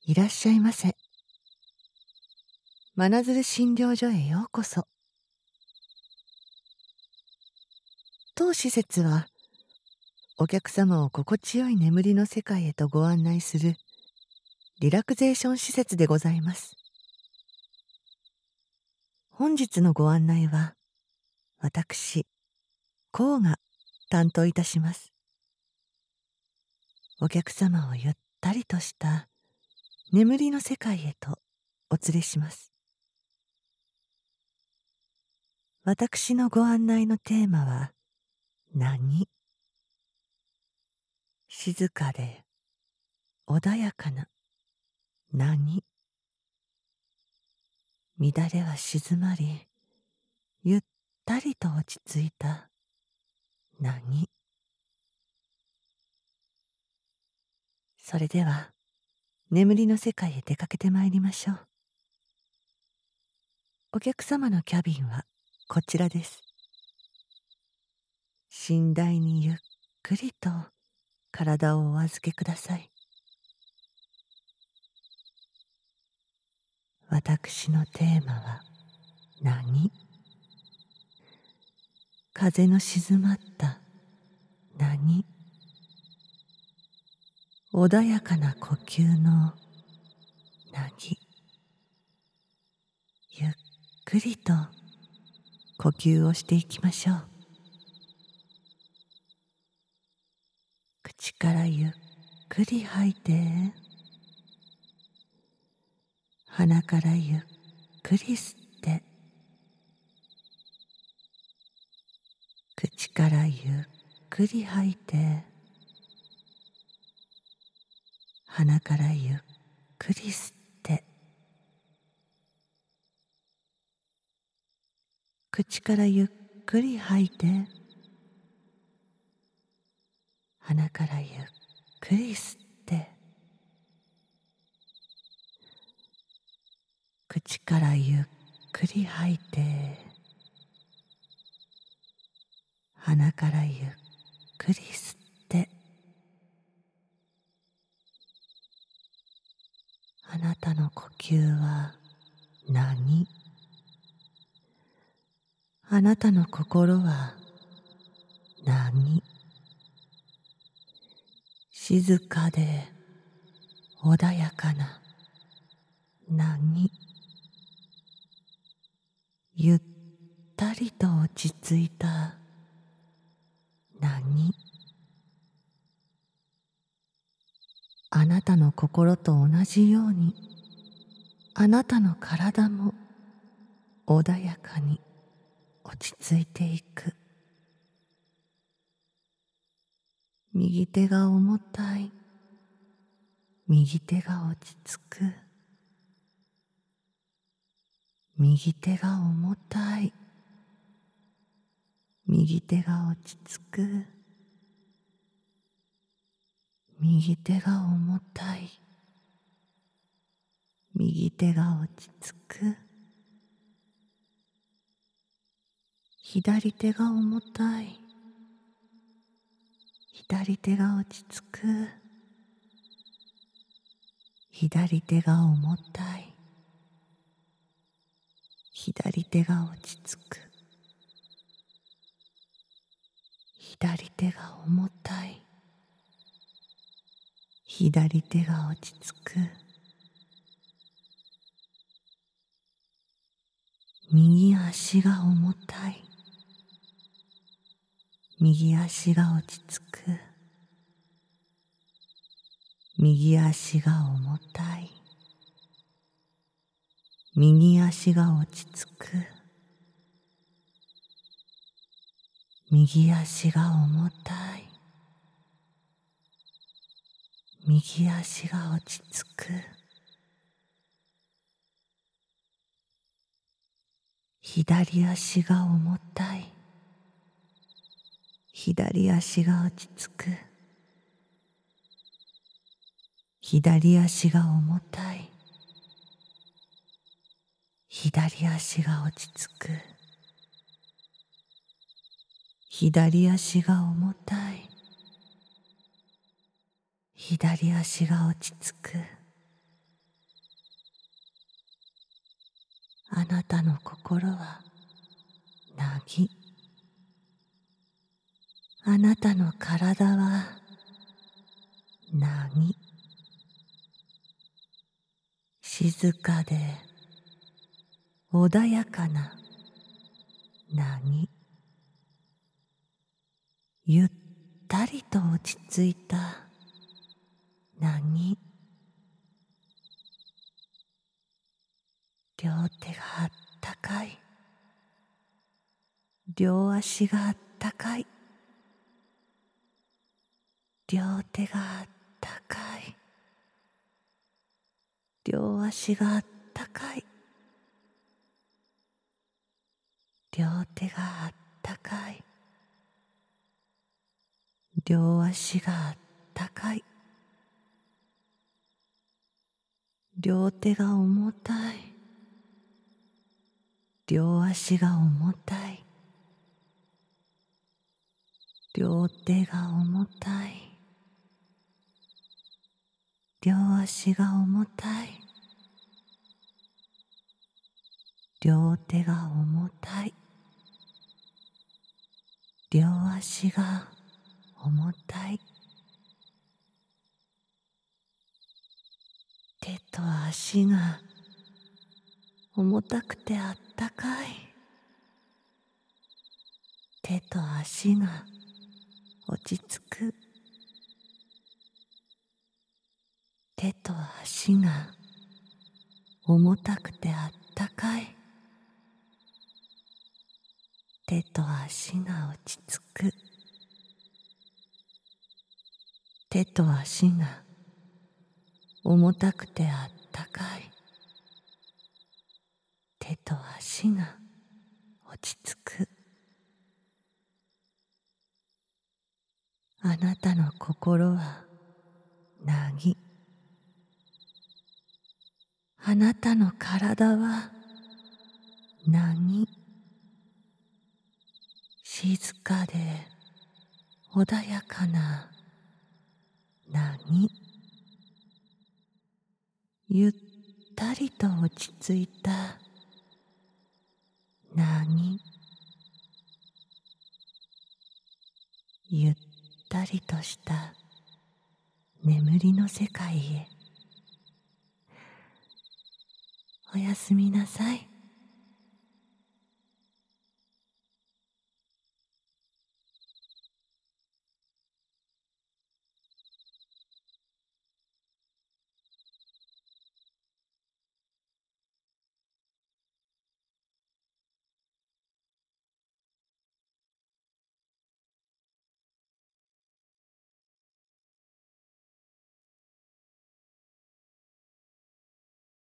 いらっしゃいませ。真鶴診療所へようこそ。当施設は、お客様を心地よい眠りの世界へとご案内するリラクゼーション施設でございます。本日のご案内は、私、こうが担当いたします。お客様をゆったりとした眠りの世界へとお連れします。私のご案内のテーマは、何？静かで穏やかな何？乱れは静まり、ゆったりと落ち着いた何？それでは、眠りの世界へ出かけてまいりましょう。お客様のキャビンはこちらです。寝台にゆっくりと体をお預けください。私のテーマは何？風の静まった何？穏やかな呼吸の何？ゆっくりと呼吸をしていきましょう。口からゆっくり吐いて、鼻からゆっくり吸って、口からゆっくり吐いて、鼻からゆっくり吸って、口からゆっくり吐いて、鼻からゆっくり吸って、口からゆっくり吐いて、鼻からゆっくり吸って、あなたの呼吸は何？あなたの心は何？静かで穏やかな何？ゆったりと落ち着いた何？あなたの心と同じように、あなたの体も穏やかに落ち着いていく。右手が重たい、右手が落ち着く。右手が重たい、右手が落ち着く。右手が重たい、右手が落ち着く。左手が重たい、左手が落ち着く。左手が重たい、左手が落ち着く。左手が重たい、左手が落ち着く。右足が重たい、右足が落ち着く。右足が重たい、右足が落ち着く。右足が重たい、右足が落ち着く。左足が重たい、左足が落ち着く。左足が重たい、左足が落ち着く。左足が重たい、左足が落ち着く。 あなたの心はなぎ、あなたの体はなぎ、静かで穏やかななぎ、ゆったりと落ち着いたなぎ、両手があったかい、両足があったかい、両手があったかい、両足があったかい、両手があったかい、両足があったかい、両手が重たい、両足が重たい、両手が重たい、両足が重たい、両手が重たい、両足が重たい、手と足が重たくてあったかい、手と足が落ち着く、手と足が重たくてあったかい、手と足が落ち着く、手と足が重たくてあったかい、手と足が落ち着く。あなたの心はなぎ、あなたの体はなぎ、静かで穏やかななぎ、ゆったりと落ち着いたなぎ、ゆったりとした眠りの世界へ。おやすみなさい。